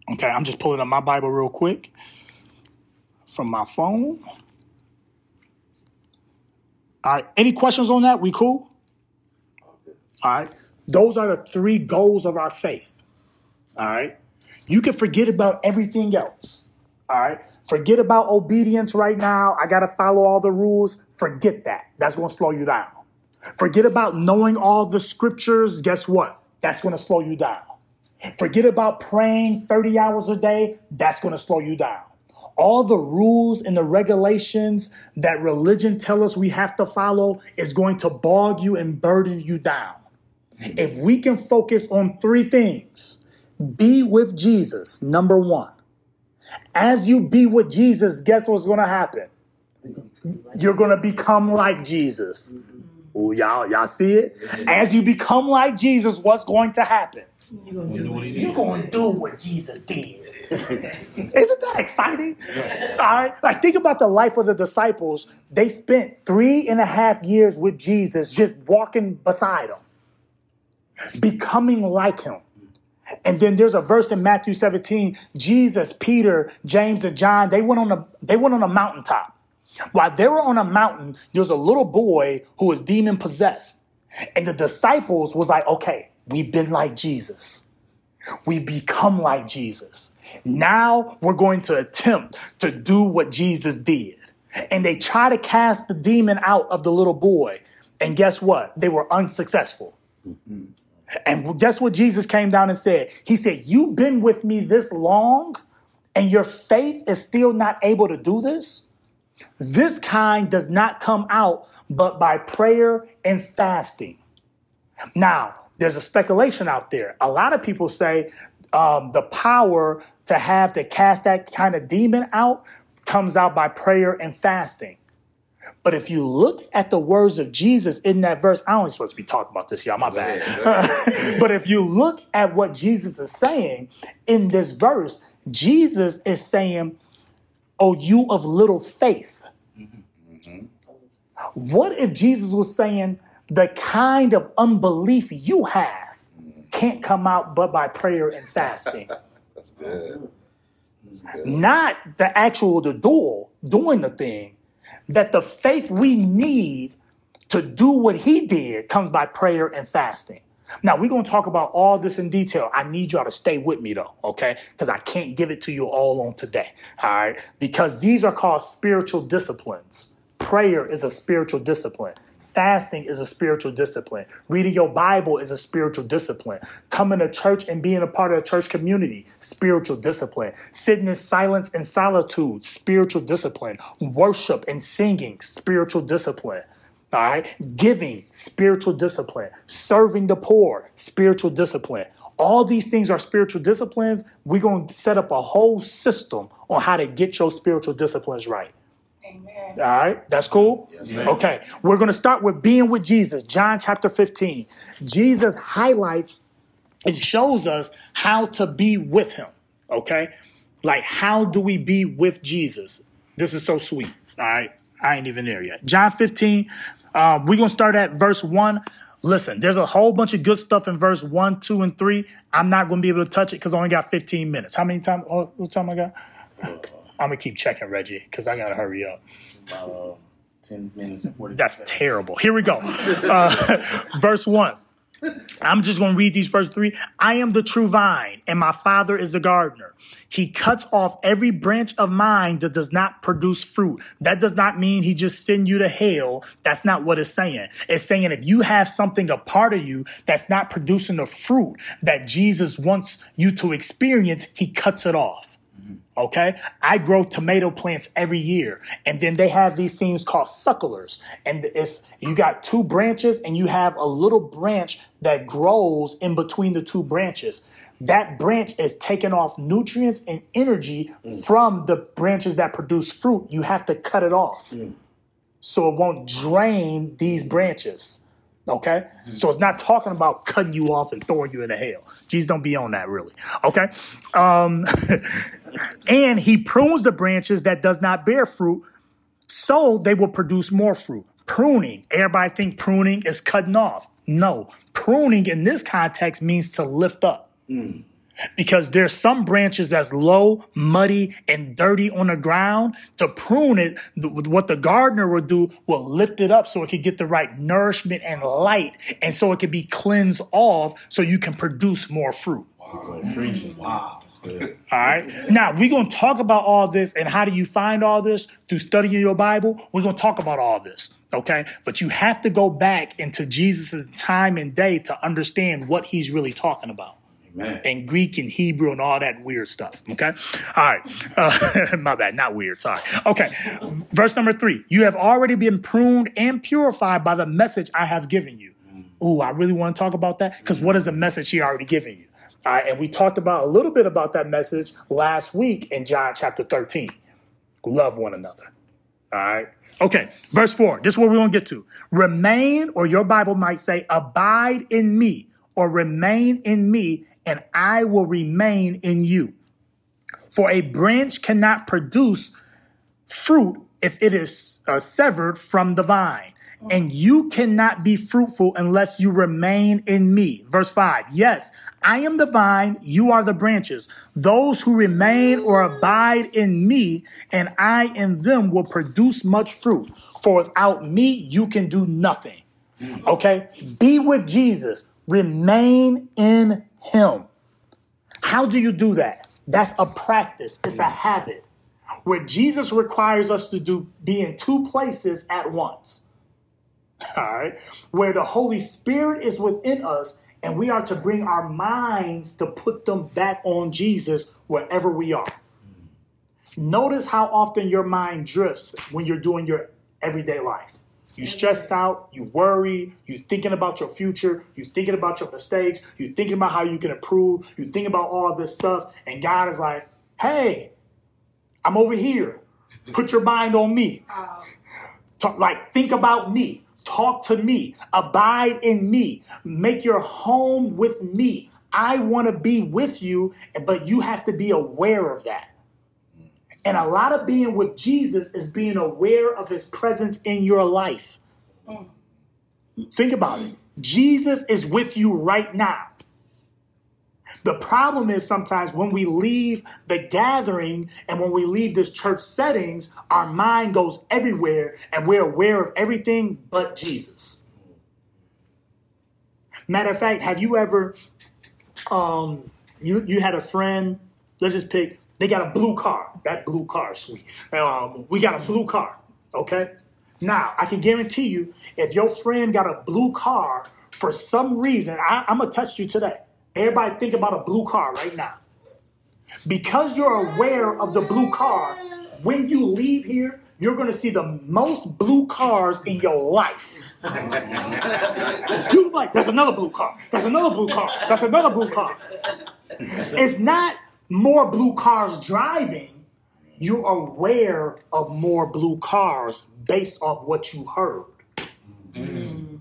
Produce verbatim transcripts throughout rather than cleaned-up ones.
Okay, I'm just pulling up my Bible real quick from my phone. All right, any questions on that? We cool? Okay. All right, those are the three goals of our faith. All right, you can forget about everything else. All right, forget about obedience right now. I got to follow all the rules. Forget that. That's going to slow you down. Forget about knowing all the scriptures. Guess what? That's going to slow you down. Forget about praying thirty hours a day. That's going to slow you down. All the rules and the regulations that religion tell us we have to follow is going to bog you and burden you down. If we can focus on three things, be with Jesus, number one. As you be with Jesus, guess what's going to happen? You're going to become like Jesus. Ooh, y'all, y'all see it? As you become like Jesus, what's going to happen? You're going to do what he did. You're going to do what Jesus did. Isn't that exciting? All right. Like, think about the life of the disciples. They spent three and a half years with Jesus, just walking beside him, becoming like him. And then there's a verse in Matthew seventeen. Jesus, Peter, James, and John, they went on a they went on a mountaintop. While they were on a mountain, there was a little boy who was demon possessed. And the disciples was like, okay, we've been like Jesus. We've become like Jesus. Now we're going to attempt to do what Jesus did. And they try to cast the demon out of the little boy. And guess what? They were unsuccessful. Mm-hmm. And guess what Jesus came down and said? He said, you've been with me this long and your faith is still not able to do this? This kind does not come out but by prayer and fasting. Now, there's a speculation out there. A lot of people say um, the power to have to cast that kind of demon out comes out by prayer and fasting. But if you look at the words of Jesus in that verse, I ain't supposed to be talking about this, y'all, my bad. But if you look at what Jesus is saying in this verse, Jesus is saying, oh, you of little faith. Mm-hmm. What if Jesus was saying the kind of unbelief you have can't come out but by prayer and fasting? That's good. That's good. Not the actual, the dual, doing the thing. That the faith we need to do what he did comes by prayer and fasting. Now, we're going to talk about all this in detail. I need y'all to stay with me, though, okay? Because I can't give it to you all on today, all right? Because these are called spiritual disciplines. Prayer is a spiritual discipline. Fasting is a spiritual discipline. Reading your Bible is a spiritual discipline. Coming to church and being a part of a church community, spiritual discipline. Sitting in silence and solitude, spiritual discipline. Worship and singing, spiritual discipline. All right. Giving, spiritual discipline. Serving the poor, spiritual discipline. All these things are spiritual disciplines. We're going to set up a whole system on how to get your spiritual disciplines right. Amen. All right, that's cool? Yes, okay, we're going to start with being with Jesus. John chapter fifteen. Jesus highlights and shows us how to be with him, okay? Like, how do we be with Jesus? This is so sweet, all right? I ain't even there yet. John fifteen, uh, we're going to start at verse one. Listen, there's a whole bunch of good stuff in verse one, two, and three. I'm not going to be able to touch it because I only got fifteen minutes. How many time? Oh, what time I got? I'm going to keep checking, Reggie, because I got to hurry up. Uh, ten minutes and forty That's seconds. terrible. Here we go. Uh, verse one. I'm just going to read these first three. I am the true vine, and my Father is the gardener. He cuts off every branch of mine that does not produce fruit. That does not mean he just send you to hell. That's not what it's saying. It's saying if you have something a part of you that's not producing the fruit that Jesus wants you to experience, he cuts it off. Okay, I grow tomato plants every year, and then they have these things called succulers, and it's you got two branches, and you have a little branch that grows in between the two branches. That branch is taking off nutrients and energy mm. from the branches that produce fruit. You have to cut it off mm. so it won't drain these branches. Okay, mm-hmm. So it's not talking about cutting you off and throwing you into hell. Jesus don't be on that really. Okay, um, and he prunes the branches that does not bear fruit, so they will produce more fruit. Pruning. Everybody think pruning is cutting off. No, pruning in this context means to lift up. Mm. Because there's some branches that's low, muddy, and dirty on the ground. To prune it, what the gardener will do will lift it up so it can get the right nourishment and light, and so it can be cleansed off so you can produce more fruit. Wow. Preaching. Wow. That's good. All right. Now, we're going to talk about all this and how do you find all this through studying your Bible. We're going to talk about all this. Okay. But you have to go back into Jesus's time and day to understand what he's really talking about. Amen. And Greek and Hebrew and all that weird stuff. Okay. All right. Uh, my bad. Not weird. Sorry. Okay. Verse number three. You have already been pruned and purified by the message I have given you. Ooh, I really want to talk about that because what is the message he already given you? All right. And we talked about a little bit about that message last week in John chapter thirteen. Love one another. All right. Okay. Verse four. This is what we're going to get to. Remain, or your Bible might say, abide in me, or remain in me, and I will remain in you. For a branch cannot produce fruit if it is uh, severed from the vine. And you cannot be fruitful unless you remain in me. Verse five. Yes, I am the vine, you are the branches. Those who remain or abide in me and I in them will produce much fruit. For without me, you can do nothing. Okay? Be with Jesus. Remain in him. How do you do that? That's a practice. It's a habit where Jesus requires us to do be in two places at once. All right. Where the Holy Spirit is within us and we are to bring our minds to put them back on Jesus wherever we are. Notice how often your mind drifts when you're doing your everyday life. You stressed out, you worry, you thinking about your future, you thinking about your mistakes, you thinking about how you can improve, you think about all this stuff, and God is like, hey, I'm over here. Put your mind on me. Talk, like, think about me. Talk to me. Abide in me. Make your home with me. I want to be with you, but you have to be aware of that. And a lot of being with Jesus is being aware of his presence in your life. Mm. Think about it. Jesus is with you right now. The problem is sometimes when we leave the gathering and when we leave this church settings, our mind goes everywhere and we're aware of everything but Jesus. Matter of fact, have you ever, um, you, you had a friend, let's just pick, they got a blue car. That blue car is sweet. Um, we got a blue car, okay? Now, I can guarantee you, if your friend got a blue car, for some reason, I, I'm going to test you today. Everybody think about a blue car right now. Because you're aware of the blue car, when you leave here, you're going to see the most blue cars in your life. You're like, there's another blue car. There's another blue car. That's another blue car. It's not more blue cars driving. You're aware of more blue cars based off what you heard. Mm.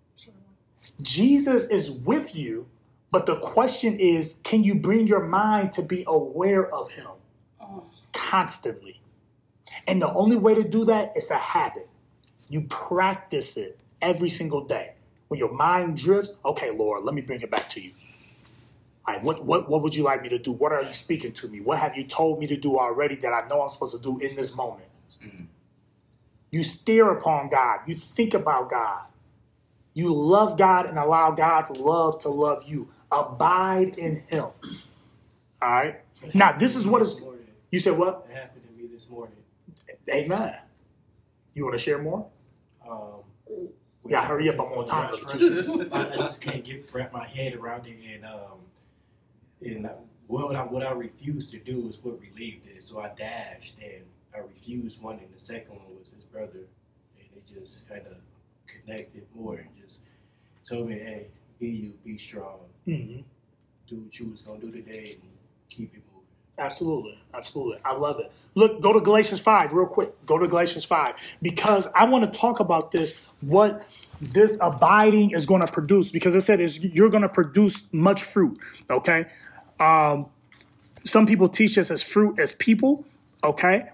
Jesus is with you, but the question is, can you bring your mind to be aware of him constantly? And the only way to do that is a habit. You practice it every single day. When your mind drifts, okay, Lord, let me bring it back to you. All right, what, what, what would you like me to do? What are you speaking to me? What have you told me to do already that I know I'm supposed to do in this moment? Mm-hmm. You steer upon God. You think about God. You love God and allow God's love to love you. Abide in him. All right? Now, this is what is... You said what? It happened to me this morning. Amen. You want to share more? Um, yeah, hurry up. I'm on time. I, I just can't get wrap my head around it. And, um, and what I, what I refused to do is what Relief did. So I dashed and I refused one, and the second one was his brother. And it just kind of connected more and just told me, hey, be you, be strong. Mm-hmm. Do what you was going to do today and keep it moving. Absolutely. Absolutely. I love it. Look, go to Galatians five real quick. Go to Galatians five because I want to talk about this, what this abiding is going to produce, because it said is you're going to produce much fruit. Okay. Um, some people teach us as fruit as people. Okay.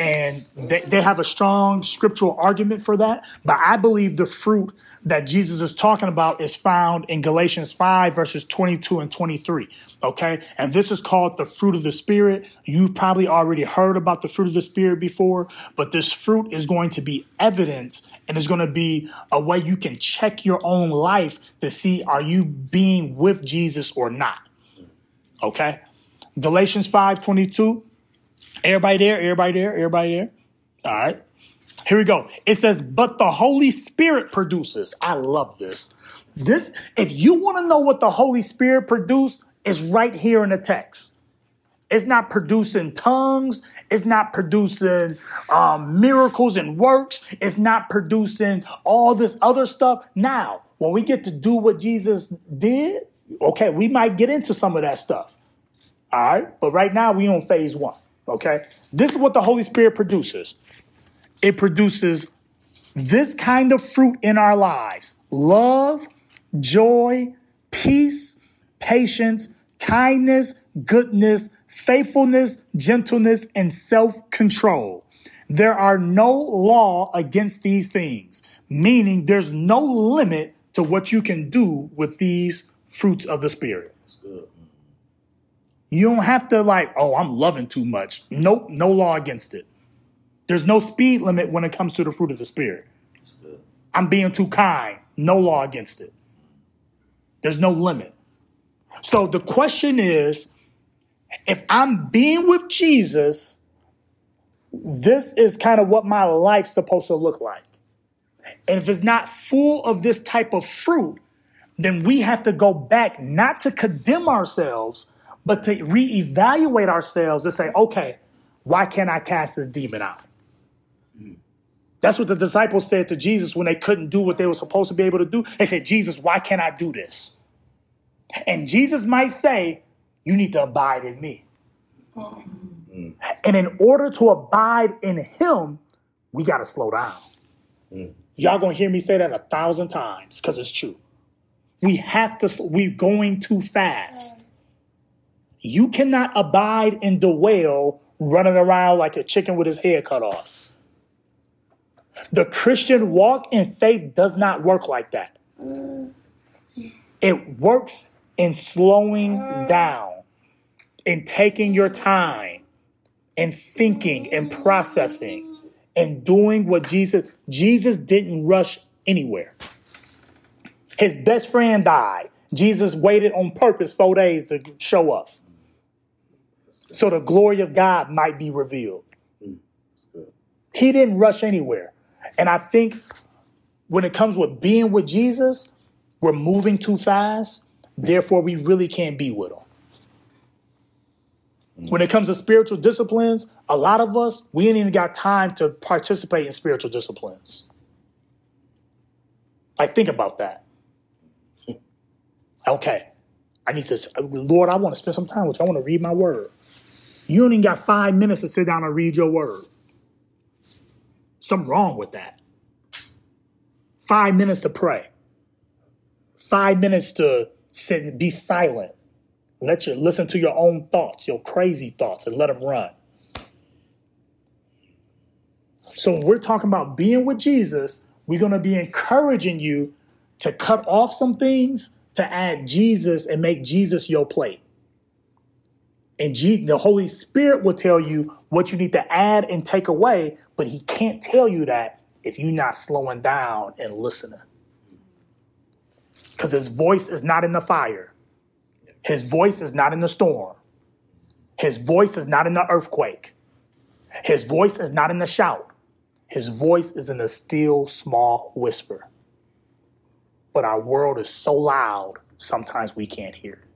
And they, they have a strong scriptural argument for that. But I believe the fruit that Jesus is talking about is found in Galatians five, verses twenty-two and twenty-three. Okay. And this is called the fruit of the Spirit. You've probably already heard about the fruit of the Spirit before, but this fruit is going to be evidence, and it's going to be a way you can check your own life to see, are you being with Jesus or not? Okay. Galatians five twenty-two. Everybody there? Everybody there? Everybody there? All right. Here we go. It says, but the Holy Spirit produces. I love this. This, if you want to know what the Holy Spirit produced, is right here in the text. It's not producing tongues. It's not producing um, miracles and works. It's not producing all this other stuff. Now, when we get to do what Jesus did, okay, we might get into some of that stuff. All right. But right now we on phase one. Okay. This is what the Holy Spirit produces. It produces this kind of fruit in our lives: love, joy, peace, patience, kindness, goodness, faithfulness, gentleness, and self-control. There are no law against these things, meaning there's no limit to what you can do with these fruits of the Spirit. You don't have to like, oh, I'm loving too much. Nope, no law against it. There's no speed limit when it comes to the fruit of the Spirit. I'm being too kind. No law against it. There's no limit. So the question is, if I'm being with Jesus, this is kind of what my life's supposed to look like. And if it's not full of this type of fruit, then we have to go back, not to condemn ourselves, but to reevaluate ourselves and say, okay, why can't I cast this demon out? Mm. That's what the disciples said to Jesus when they couldn't do what they were supposed to be able to do. They said, Jesus, why can't I do this? And Jesus might say, you need to abide in me. Mm. And in order to abide in him, we got to slow down. Mm. Y'all going to hear me say that a thousand times because it's true. We have to, we're going too fast. You cannot abide in the well running around like a chicken with his head cut off. The Christian walk in faith does not work like that. It works in slowing down, in taking your time, and thinking and processing and doing what Jesus, Jesus didn't rush anywhere. His best friend died. Jesus waited on purpose four days to show up, so the glory of God might be revealed. He didn't rush anywhere. And I think when it comes with being with Jesus, we're moving too fast. Therefore, we really can't be with him. When it comes to spiritual disciplines, a lot of us, we ain't even got time to participate in spiritual disciplines. Like, think about that. Okay, I need to, Lord, I want to spend some time with you. I want to read my word. You only got five minutes to sit down and read your word. Something wrong with that. Five minutes to pray. Five minutes to sit and be silent. Let you listen to your own thoughts, your crazy thoughts, and let them run. So when we're talking about being with Jesus, we're going to be encouraging you to cut off some things, to add Jesus and make Jesus your plate. And G- the Holy Spirit will tell you what you need to add and take away, but he can't tell you that if you're not slowing down and listening. Because his voice is not in the fire. His voice is not in the storm. His voice is not in the earthquake. His voice is not in the shout. His voice is in the still, small whisper. But our world is so loud, sometimes we can't hear it.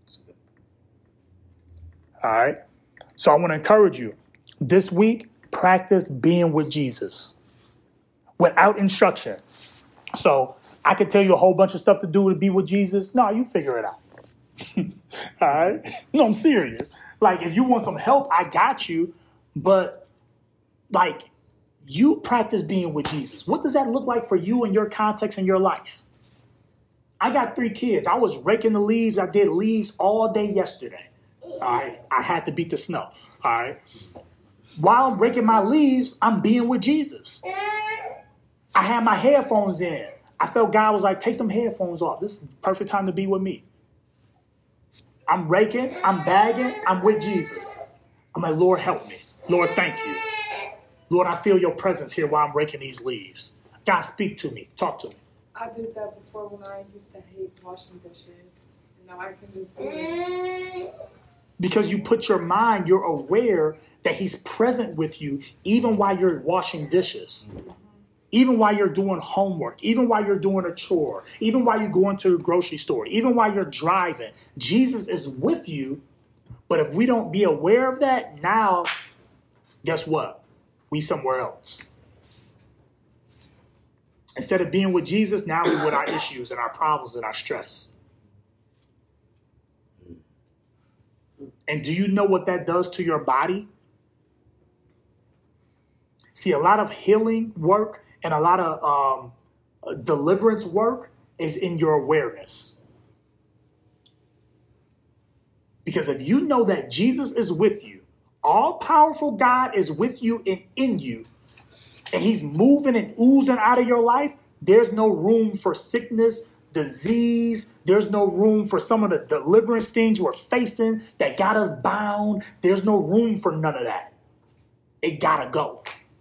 All right? So I want to encourage you. This week, practice being with Jesus without instruction. So I could tell you a whole bunch of stuff to do to be with Jesus. No, you figure it out. All right? No, I'm serious. Like, if you want some help, I got you. But, like, you practice being with Jesus. What does that look like for you in your context in your life? I got three kids. I was raking the leaves. I did leaves all day yesterday. All right. I had to beat the snow. All right. while I'm raking my leaves, I'm being with Jesus. I had my headphones in. I felt God was like, take them headphones off. This is the perfect time to be with me. I'm raking, I'm bagging, I'm with Jesus. I'm like, Lord, help me. Lord, thank you. Lord, I feel your presence here while I'm raking these leaves. God, speak to me. Talk to me. I did that before when I used to hate washing dishes. Now I can just do it. Because you put your mind, you're aware that he's present with you even while you're washing dishes. Even while you're doing homework, even while you're doing a chore, even while you're going to the grocery store, even while you're driving, Jesus is with you. But if we don't be aware of that, now, guess what? We somewhere else. Instead of being with Jesus, now we're with our issues and our problems and our stress. And do you know what that does to your body? See, a lot of healing work and a lot of um, deliverance work is in your awareness. Because if you know that Jesus is with you, all-powerful God is with you and in you, and he's moving and oozing out of your life, there's no room for sickness, disease. There's no room for some of the deliverance things we're facing that got us bound. There's no room for none of that. It gotta go.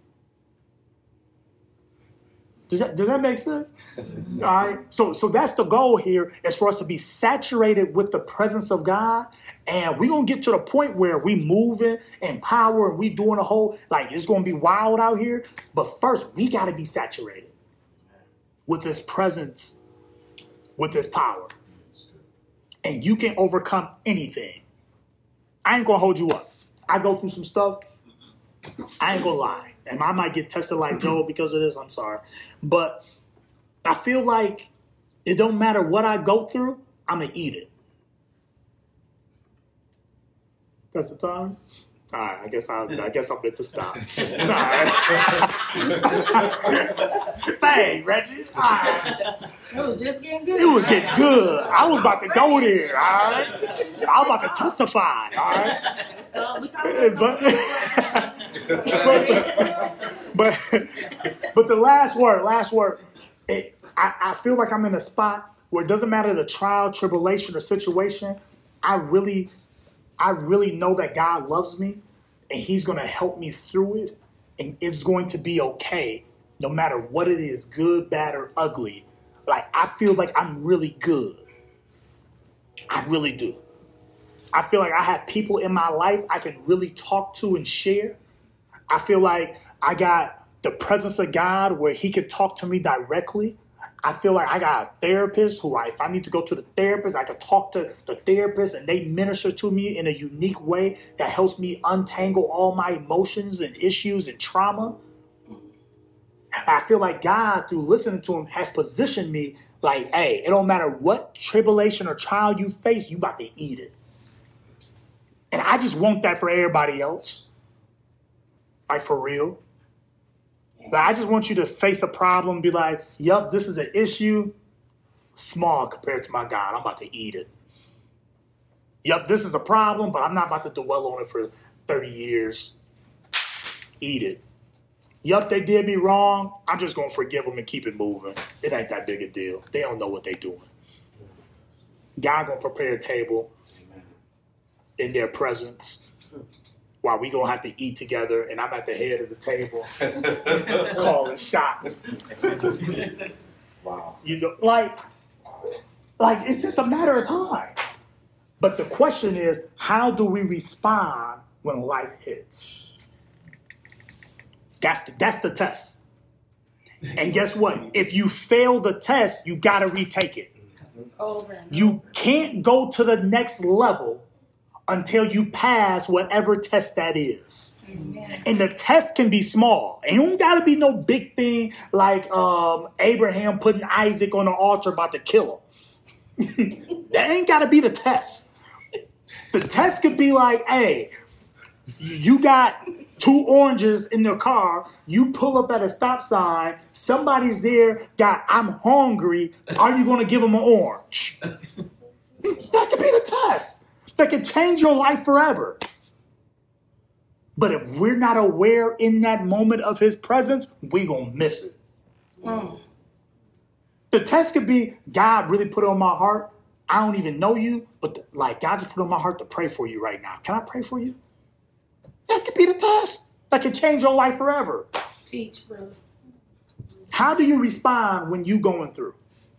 Does that, does that make sense? All right. So, so that's the goal here, is for us to be saturated with the presence of God. And we're going to get to the point where we moving and power and we doing a whole, like it's going to be wild out here. But first, we got to be saturated with his presence, with his power. And you can overcome anything. I ain't going to hold you up. I go through some stuff. I ain't going to lie. And I might get tested like Joe because of this. I'm sorry. But I feel like it don't matter what I go through, I'm going to eat it. That's the time? All right. I guess, I'll, I guess I'm meant to stop. All right. Dang, Reggie. All right. It was just getting good. It was getting good. I was about to go there. All right. I was about to testify. All right. Uh, we got but, but, but the last word, last word, it, I, I feel like I'm in a spot where it doesn't matter the trial, tribulation, or situation. I really, I really know that God loves me and he's going to help me through it. And it's going to be okay no matter what it is, good, bad, or ugly. Like, I feel like I'm really good. I really do. I feel like I have people in my life I can really talk to and share. I feel like I got the presence of God where he could talk to me directly. I feel like I got a therapist who, I, if I need to go to the therapist, I can talk to the therapist and they minister to me in a unique way that helps me untangle all my emotions and issues and trauma. I feel like God, through listening to him, has positioned me like, hey, it don't matter what tribulation or trial you face, you about to eat it. And I just want that for everybody else. Like, for real. But I just want you to face a problem and be like, yup, this is an issue. Small compared to my God. I'm about to eat it. Yup, this is a problem, but I'm not about to dwell on it for thirty years. Eat it. Yup, they did me wrong. I'm just going to forgive them and keep it moving. It ain't that big a deal. They don't know what they're doing. God going to prepare a table in their presence while we going to have to eat together, and I'm at the head of the table calling shots. Wow. You know, like, like it's just a matter of time. But the question is, how do we respond when life hits? That's the, that's the test. And guess what? If you fail the test, you got to retake it. over. You can't go to the next level until you pass whatever test that is. Amen. And the test can be small. It don't got to be no big thing like um, Abraham putting Isaac on the altar about to kill him. That ain't got to be the test. The test could be like, hey, you got two oranges in the car. You pull up at a stop sign. Somebody's there. Got, I'm hungry. Are you going to give them an orange? That could be the test. That could change your life forever. But if we're not aware in that moment of his presence, we gonna miss it. Mm. The test could be, God really put it on my heart. I don't even know you, but the, like God just put it on my heart to pray for you right now. Can I pray for you? That could be the test. That could change your life forever. Teach, brother. How do you respond when you going through?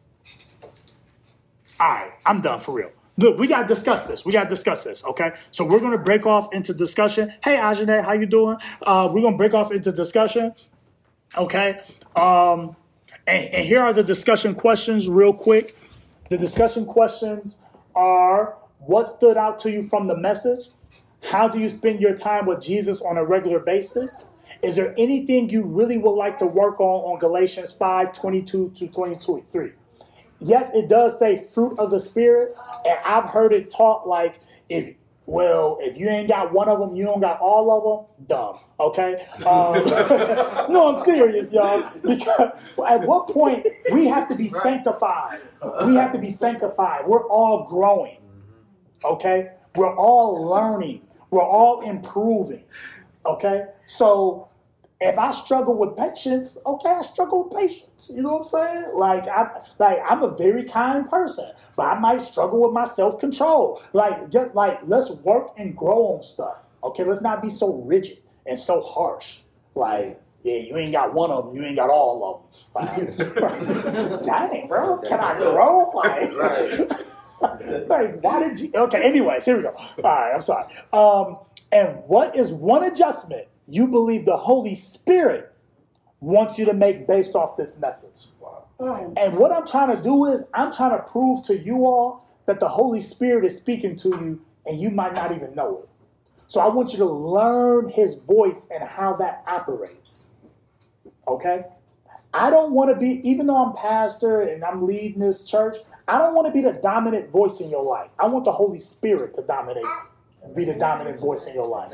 All right, I'm done for real. Look, we got to discuss this. We got to discuss this, okay? So we're going to break off into discussion. Hey, Ajane, how you doing? Uh, we're going to break off into discussion, okay? Um, and, and here are the discussion questions real quick. The discussion questions are, what stood out to you from the message? How do you spend your time with Jesus on a regular basis? Is there anything you really would like to work on on Galatians five, twenty-two to twenty-three? Yes, it does say fruit of the Spirit, and I've heard it taught like, if well, if you ain't got one of them, you don't got all of them, dumb, okay? Um, no, I'm serious, y'all, because at what point we have to be sanctified. We have to be sanctified. We're all growing, okay? We're all learning. We're all improving, okay? So if I struggle with patience, okay, I struggle with patience. You know what I'm saying? Like, I, like I'm a very kind person, but I might struggle with my self-control. Like, just like, let's work and grow on stuff. Okay, let's not be so rigid and so harsh. Like, yeah, you ain't got one of them, you ain't got all of them. Like, dang, bro, can I grow? Like, right. Like, why did you? Okay, anyways, here we go. All right, I'm sorry. Um, and what is one adjustment you believe the Holy Spirit wants you to make based off this message? Wow. And what I'm trying to do is, I'm trying to prove to you all that the Holy Spirit is speaking to you and you might not even know it. So I want you to learn his voice and how that operates. Okay? I don't want to be, even though I'm pastor and I'm leading this church, I don't want to be the dominant voice in your life. I want the Holy Spirit to dominate, be the dominant voice in your life.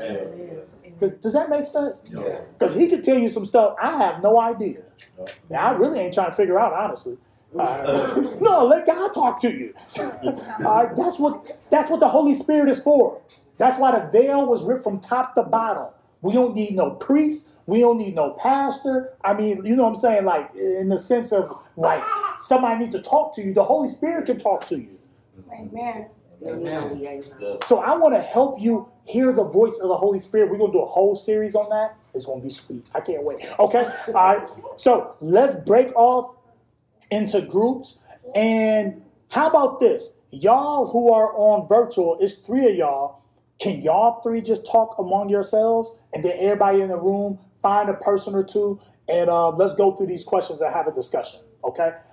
Does that make sense? Because he could tell you some stuff I have no idea. Now, I really ain't trying to figure out, honestly. Uh, no, let God talk to you. Uh, that's what that's what the Holy Spirit is for. That's why the veil was ripped from top to bottom. We don't need no priest. We don't need no pastor. I mean, you know what I'm saying? Like, in the sense of, like, somebody needs to talk to you. The Holy Spirit can talk to you. Amen. Amen. So I want to help you hear the voice of the Holy Spirit. We're going to do a whole series on that. It's going to be sweet. I can't wait. Okay? All right. So let's break off into groups. And how about this? Y'all who are on virtual, it's three of y'all. Can y'all three just talk among yourselves? And then everybody in the room, find a person or two, and uh, let's go through these questions and have a discussion. Okay?